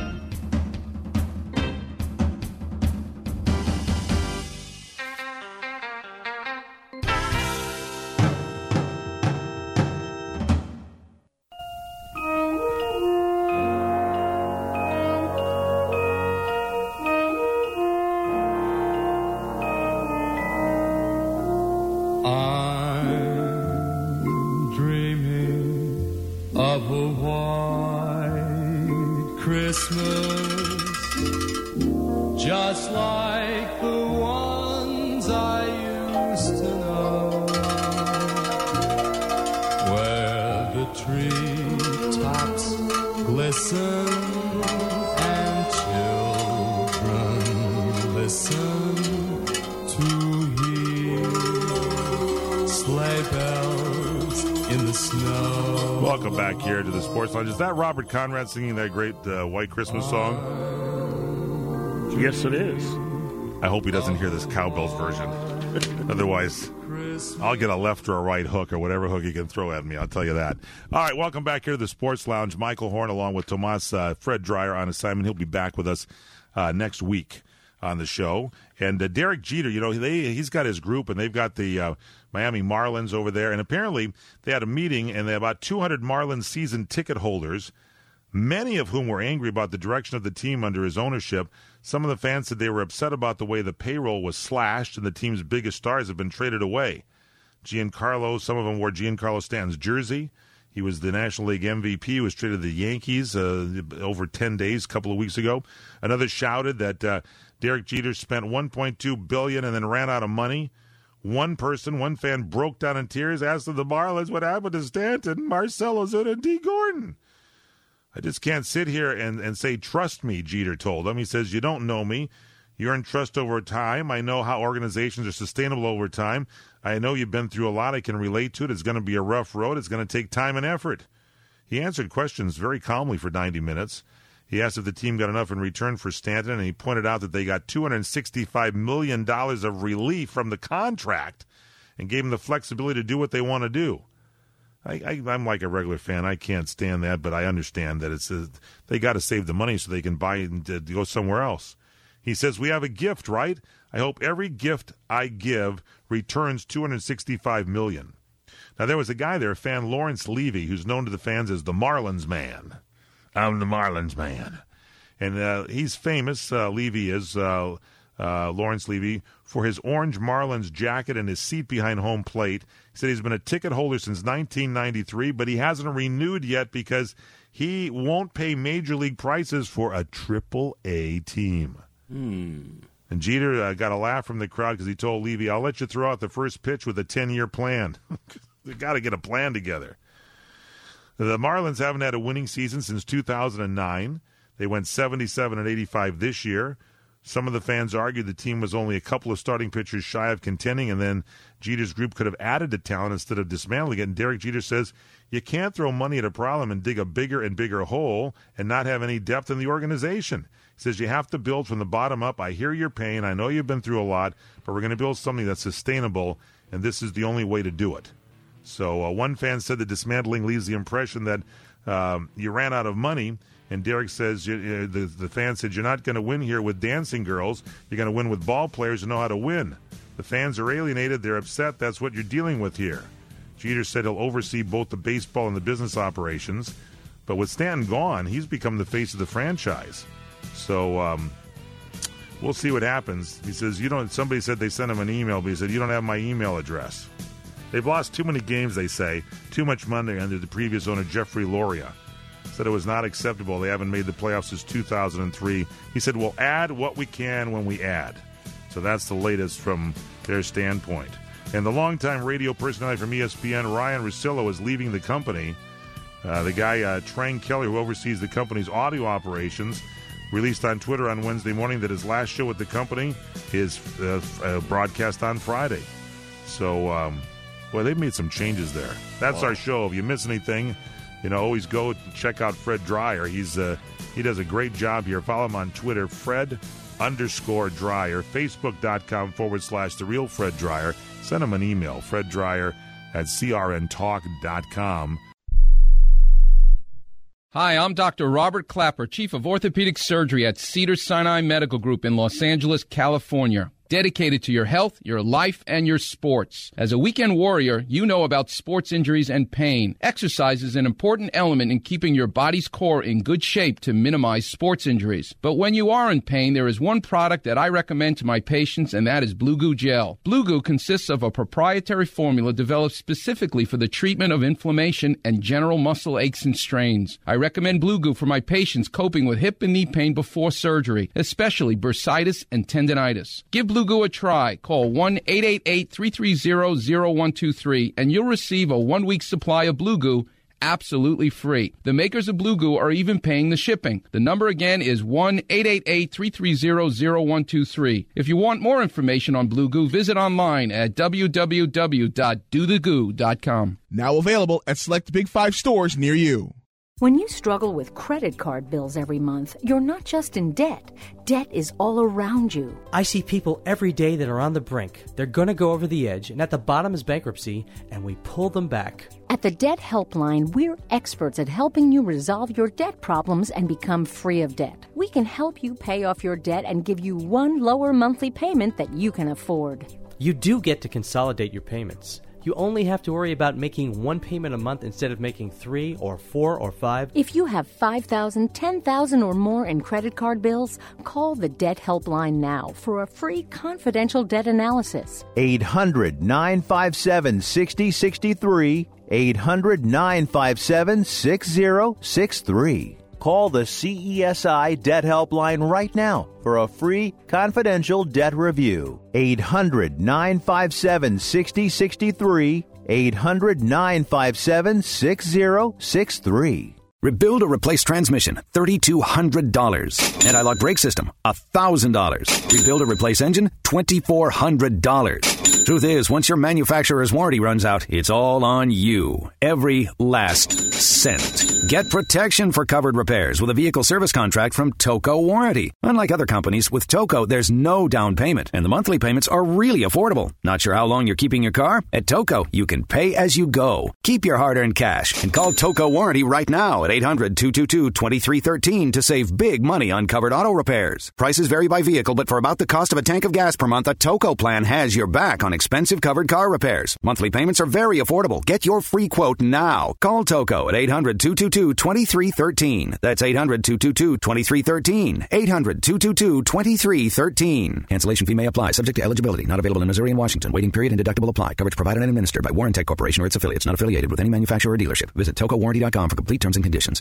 Welcome back here to the Sports Lounge. Is that Robert Conrad singing that great uh, White Christmas song? Yes, it is. I hope he doesn't hear this Cowbells version. Otherwise, I'll get a left or a right hook or whatever hook he can throw at me. I'll tell you that. All right, welcome back here to the Sports Lounge. Michael Horn along with Tomas uh, Fred Dreyer on assignment. He'll be back with us uh, next week. on the show. And uh, Derek Jeter, you know, they, he's got his group, and they've got the uh, Miami Marlins over there. And apparently they had a meeting, and they had about two hundred Marlins season ticket holders, many of whom were angry about the direction of the team under his ownership. Some of the fans said they were upset about the way the payroll was slashed and the team's biggest stars have been traded away. Giancarlo, some of them wore Giancarlo Stanton's jersey. He was the National League M V P. He was traded to the Yankees uh, over ten days, a couple of weeks ago. Another shouted that uh, Derek Jeter spent one point two billion dollars and then ran out of money. One person, one fan, broke down in tears, asked the Marlins what happened to Stanton, Marcell Ozuna, and D. Gordon. I just can't sit here and, and say, trust me, Jeter told him. He says, you don't know me. You earn trust over time. I know how organizations are sustainable over time. I know you've been through a lot. I can relate to it. It's going to be a rough road. It's going to take time and effort. He answered questions very calmly for ninety minutes. He asked if the team got enough in return for Stanton, and he pointed out that they got two hundred sixty-five million dollars of relief from the contract and gave them the flexibility to do what they want to do. I, I, I'm like a regular fan. I can't stand that, but I understand that it's a, they got to save the money so they can buy it and uh, go somewhere else. He says, we have a gift, right? I hope every gift I give returns two hundred sixty-five million dollars. Now, there was a guy there, fan Lawrence Levy, who's known to the fans as the Marlins man. I'm the Marlins man. And uh, he's famous, uh, Levy is, uh, uh, Lawrence Levy, for his orange Marlins jacket and his seat behind home plate. He said he's been a ticket holder since nineteen ninety-three, but he hasn't renewed yet because he won't pay major league prices for a triple A team. Hmm. And Jeter uh, got a laugh from the crowd because he told Levy, I'll let you throw out the first pitch with a ten-year plan. They got to get a plan together. The Marlins haven't had a winning season since two thousand nine. They went seventy-seven and eighty-five this year. Some of the fans argued the team was only a couple of starting pitchers shy of contending, and then Jeter's group could have added to talent instead of dismantling it. And Derek Jeter says, you can't throw money at a problem and dig a bigger and bigger hole and not have any depth in the organization. He says you have to build from the bottom up. I hear your pain. I know you've been through a lot, but we're going to build something that's sustainable, and this is the only way to do it. So uh, one fan said the dismantling leaves the impression that um, you ran out of money. And Derek says, you, uh, the, the fan said, you're not going to win here with dancing girls. You're going to win with ball players who know how to win. The fans are alienated. They're upset. That's what you're dealing with here. Jeter said he'll oversee both the baseball and the business operations. But with Stanton gone, he's become the face of the franchise. So um, we'll see what happens. He says, you don't. Somebody said they sent him an email, but he said, you don't have my email address. They've lost too many games, they say. Too much money under the previous owner, Jeffrey Loria. Said it was not acceptable. They haven't made the playoffs since two thousand three. He said, we'll add what we can when we add. So that's the latest from their standpoint. And the longtime radio personality from E S P N, Ryan Russillo, is leaving the company. Uh, the guy, uh, Trang Kelly, who oversees the company's audio operations, released on Twitter on Wednesday morning that his last show with the company is uh, uh, broadcast on Friday. So, um, well, they've made some changes there. That's oh. our show. If you miss anything, you know, always go check out Fred Dreyer. He's uh, he does a great job here. Follow him on Twitter, Fred underscore Dreyer, Facebook.com forward slash The Real Fred Dreyer. Send him an email, Fred Dreyer at C R N talk dot com. Hi, I'm Doctor Robert Clapper, Chief of Orthopedic Surgery at Cedars-Sinai Medical Group in Los Angeles, California. Dedicated to your health, your life, and your sports. As a weekend warrior, you know about sports injuries and pain. Exercise is an important element in keeping your body's core in good shape to minimize sports injuries. But when you are in pain, there is one product that I recommend to my patients, and that is Blue Goo Gel. Blue Goo consists of a proprietary formula developed specifically for the treatment of inflammation and general muscle aches and strains. I recommend Blue Goo for my patients coping with hip and knee pain before surgery, especially bursitis and tendinitis. Give Blue Blue Goo a try. Call one eight eight eight, three three zero, zero one two three and you'll receive a one-week supply of Blue Goo absolutely free. The makers of Blue Goo are even paying the shipping. The number again is one eight eight eight, three three zero, zero one two three. If you want more information on Blue Goo, visit online at w w w dot do the goo dot com. Now available at select Big Five stores near you. When you struggle with credit card bills every month, you're not just in debt. Debt is all around you. I see people every day that are on the brink. They're going to go over the edge, and at the bottom is bankruptcy, and we pull them back. At the Debt Helpline, we're experts at helping you resolve your debt problems and become free of debt. We we can help you pay off your debt and give you one lower monthly payment that you can afford. You do get to consolidate your payments. You only have to worry about making one payment a month instead of making three or four or five. If you have five thousand dollars, ten thousand dollars or more in credit card bills, call the Debt Helpline now for a free confidential debt analysis. eight hundred, nine five seven, six zero six three. eight hundred, nine five seven, six zero six three. Call the C E S I Debt Helpline right now for a free confidential debt review. eight hundred, nine five seven, six zero six three. eight hundred, nine five seven, six zero six three. Rebuild or replace transmission, three thousand two hundred dollars. Anti-lock brake system, one thousand dollars. Rebuild or replace engine, two thousand four hundred dollars. Truth is, once your manufacturer's warranty runs out, it's all on you. Every last cent. Get protection for covered repairs with a vehicle service contract from Toco Warranty. Unlike other companies, with Toco, there's no down payment, and the monthly payments are really affordable. Not sure how long you're keeping your car? At Toco, you can pay as you go. Keep your hard-earned cash and call Toco Warranty right now at eight hundred, two two two, two three one three to save big money on covered auto repairs. Prices vary by vehicle, but for about the cost of a tank of gas per month, a Toco plan has your back on expensive covered car repairs. Monthly payments are very affordable. Get your free quote now. Call Toco at eight hundred, two two two, two three one three. That's eight hundred, two two two, two three one three. eight hundred, two two two, two three one three. Cancellation fee may apply. Subject to eligibility. Not available in Missouri and Washington. Waiting period and deductible apply. Coverage provided and administered by Warrantech Corporation or its affiliates. Not affiliated with any manufacturer or dealership. Visit toco warranty dot com for complete terms and conditions.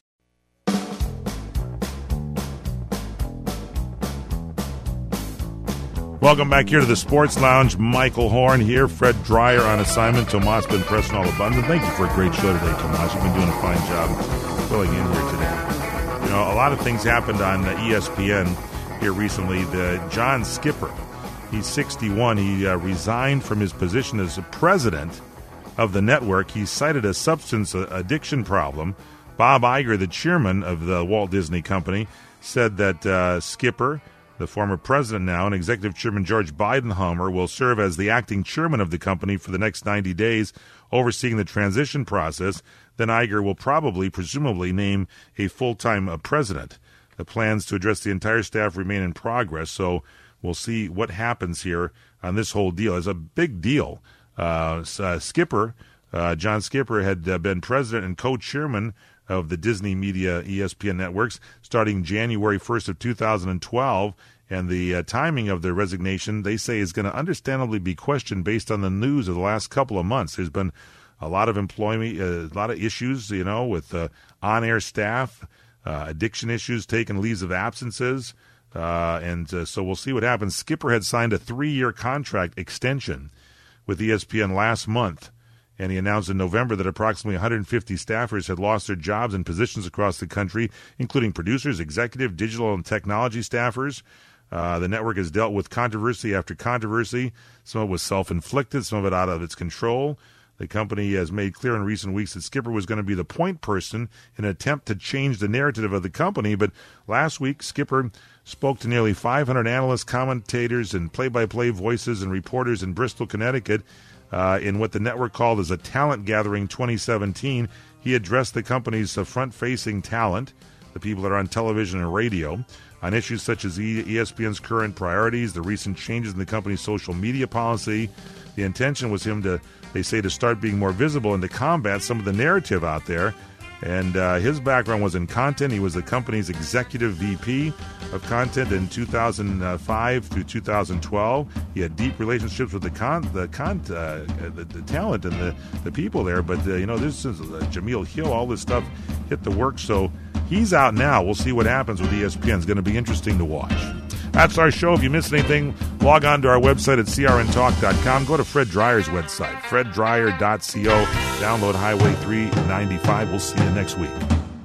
Welcome back here to the Sports Lounge. Michael Horn here. Fred Dreyer on assignment. Tomas been pressing all the buttons. And thank you for a great show today, Tomas. You've been doing a fine job filling in here today. You know, a lot of things happened on E S P N here recently. The John Skipper, he's sixty-one. He uh, resigned from his position as president of the network. He cited a substance addiction problem. Bob Iger, the chairman of the Walt Disney Company, said that uh, Skipper, the former president now, and executive chairman George Bidenhomer will serve as the acting chairman of the company for the next ninety days, overseeing the transition process. Then Iger will probably, presumably, name a full-time uh, president. The plans to address the entire staff remain in progress, so we'll see what happens here on this whole deal. It's a big deal. Uh, uh, Skipper, uh, John Skipper, had uh, been president and co-chairman of the Disney Media E S P N networks starting January first of two thousand twelve, and the uh, timing of the resignation, they say, is going to understandably be questioned based on the news of the last couple of months. There's been a lot of employment, uh, a lot of issues, you know, with uh, on-air staff, uh, addiction issues, taking leaves of absences, uh, and uh, so we'll see what happens. Skipper had signed a three-year contract extension with E S P N last month, and he announced in November that approximately one hundred fifty staffers had lost their jobs in positions across the country, including producers, executive, digital, and technology staffers. Uh, the network has dealt with controversy after controversy. Some of it was self-inflicted, some of it out of its control. The company has made clear in recent weeks that Skipper was going to be the point person in an attempt to change the narrative of the company. But last week, Skipper spoke to nearly five hundred analysts, commentators, and play-by-play voices and reporters in Bristol, Connecticut, uh, in what the network called as a Talent Gathering twenty seventeen. He addressed the company's uh, front-facing talent, the people that are on television and radio, on issues such as E S P N's current priorities, the recent changes in the company's social media policy. The intention was him to, they say, to start being more visible and to combat some of the narrative out there. And uh, his background was in content. He was the company's executive V P of content in two thousand five through two thousand twelve. He had deep relationships with the con, the, con, uh, the, the talent and the, the people there. But, uh, you know, this is uh, Jameel Hill, all this stuff hit the works. So he's out now. We'll see what happens with E S P N. It's going to be interesting to watch. That's our show. If you missed anything, log on to our website at c r n talk dot com. Go to Fred Dreyer's website, fred dreyer dot co. Download Highway three ninety-five. We'll see you next week.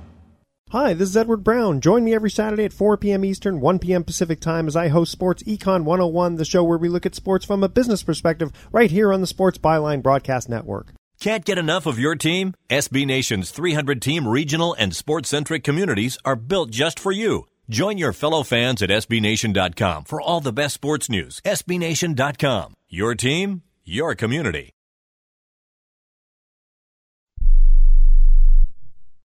Hi, this is Edward Brown. Join me every Saturday at four p.m. Eastern, one p.m. Pacific Time as I host Sports Econ one oh one, the show where we look at sports from a business perspective, right here on the Sports Byline Broadcast Network. Can't get enough of your team? S B Nation's three hundred team regional and sports-centric communities are built just for you. Join your fellow fans at S B nation dot com for all the best sports news. S B nation dot com. Your team, your community.